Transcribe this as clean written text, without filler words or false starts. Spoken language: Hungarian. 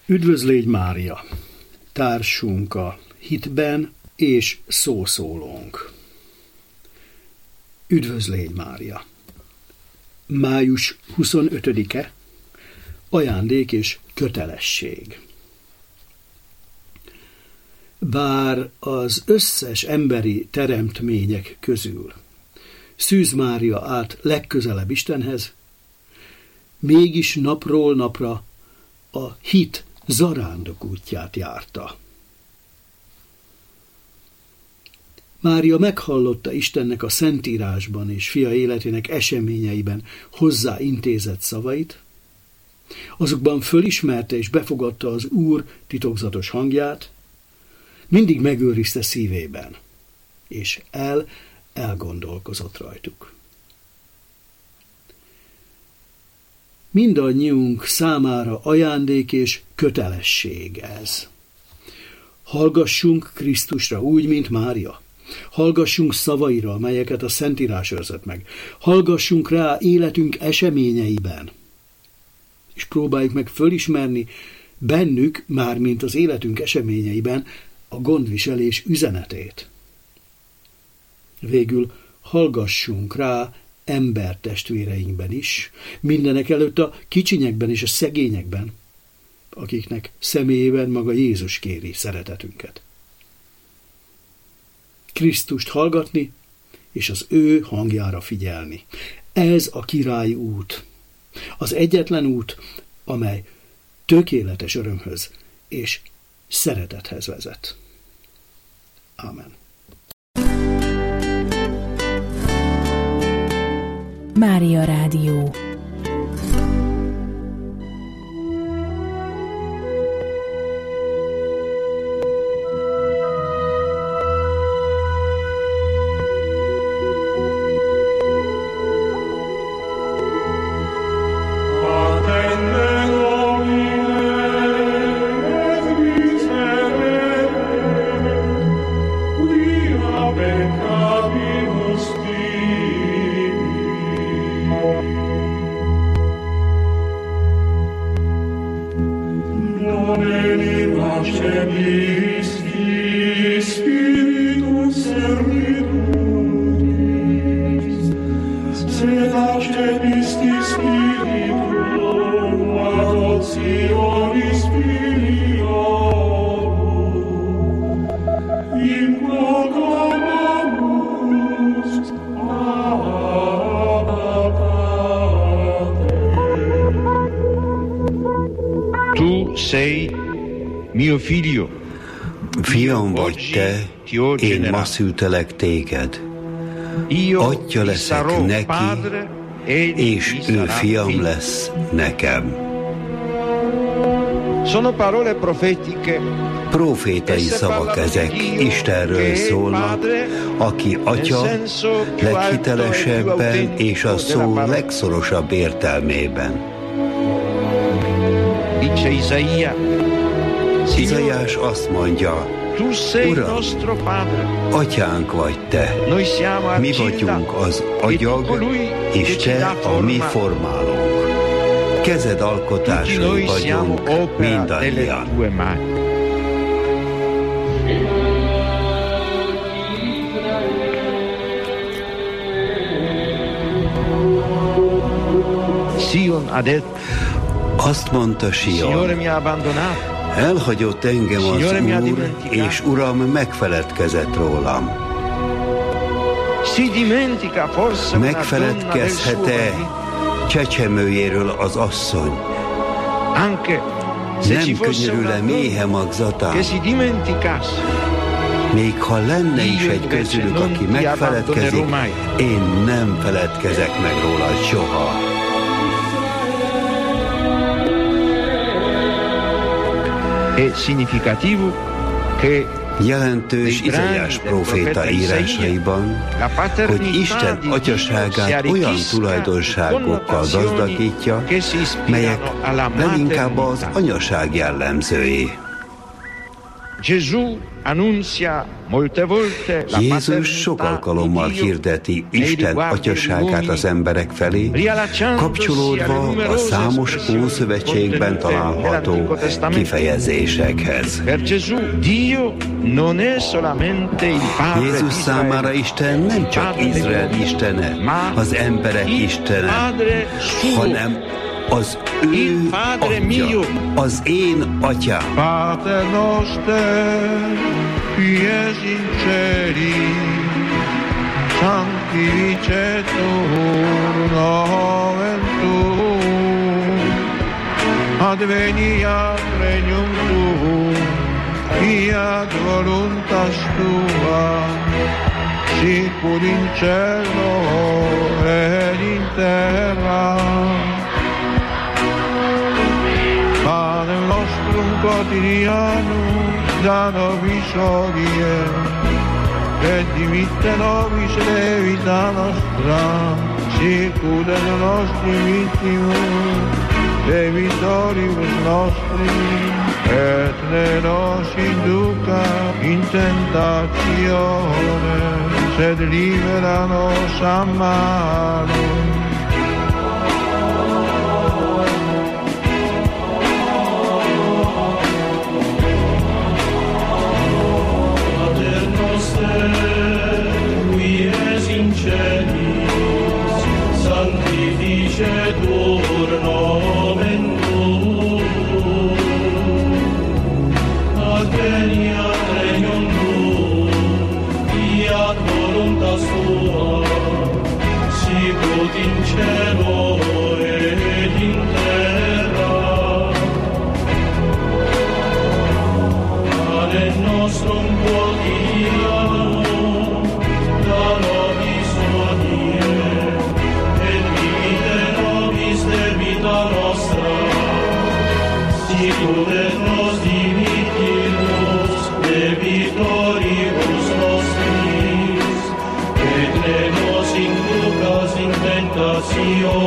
Üdvözlégy Mária, társunk a hitben és szószólónk. Üdvözlégy Mária. Május 25-e, ajándék és kötelesség. Bár az összes emberi teremtmények közül Szűz Mária állt legközelebb Istenhez, mégis napról napra a hit zarándok útját járta. Mária meghallotta Istennek a Szentírásban és fia életének eseményeiben hozzá intézett szavait, azokban fölismerte és befogadta az Úr titokzatos hangját, mindig megőrizte szívében, és elgondolkozott rajtuk. Mindannyiunk számára ajándék és kötelesség ez. Hallgassunk Krisztusra úgy, mint Mária. Hallgassunk szavaira, amelyeket a Szentírás őrzött meg. Hallgassunk rá életünk eseményeiben. És próbáljuk meg fölismerni bennük, mármint az életünk eseményeiben, a gondviselés üzenetét. Végül hallgassunk rá embertestvéreinkben is, mindenek előtt a kicsinyekben és a szegényekben, akiknek személyében maga Jézus kéri szeretetünket. Krisztust hallgatni, és az ő hangjára figyelni. Ez a királyi út, az egyetlen út, amely tökéletes örömhöz és szeretethez vezet. Ámen. Mária Rádió. Fiam vagy te, én ma szültelek téged. Atya leszek neki, és ő fiam lesz nekem. Profétai szavak ezek, Istenről szólnak, aki Atya leghitelesebben és a szó legszorosabb értelmében. Izaiás azt mondja, Uram, atyánk vagy te, mi vagyunk az agyag, és te a mi formálónk. Kezed alkotásai vagyunk mindannyian. Azt mondta Sion, elhagyott engem az Úr, és Uram megfeledkezett rólam. Megfeledkezhet-e csecsemőjéről az asszony? Nem könyörül-e méhe magzatán? Még ha lenne is egy közülük, aki megfeledkezik, én nem feledkezek meg róla soha. Jelentős Izaiás próféta írásaiban, hogy Isten atyaságát olyan tulajdonságokkal gazdagítja, melyek leginkább az anyaság jellemzői. Jézus sok alkalommal hirdeti Isten atyaságát az emberek felé, kapcsolódva a számos Ószövetségben található kifejezésekhez. Jézus számára Isten nem csak Izrael istene, az emberek istene, hanem az ő atya, az én atyám. Pater noster, qui es in celi, sanctificetur nomen tuum, adveniat regnum tuum, fiat voluntas tua, sicur in cielo et in terra. Panem nostrum quotidianum da nobis hodie, et dimitte nobis debita nostra, sicur et nostri vittimus debitoribus nostri, et ne nos induca in tentatione, sed libera nos a malo. Sanctificetur nomen tuum, adveniat regnum tuum, fiat voluntas tua, sicut in cielo et in terra. Panem nostrum quotidianum da nobis hodie, debita nostra, sicur et nos dimittimus debitoribus nostris, et ne nos inducas in tentationem,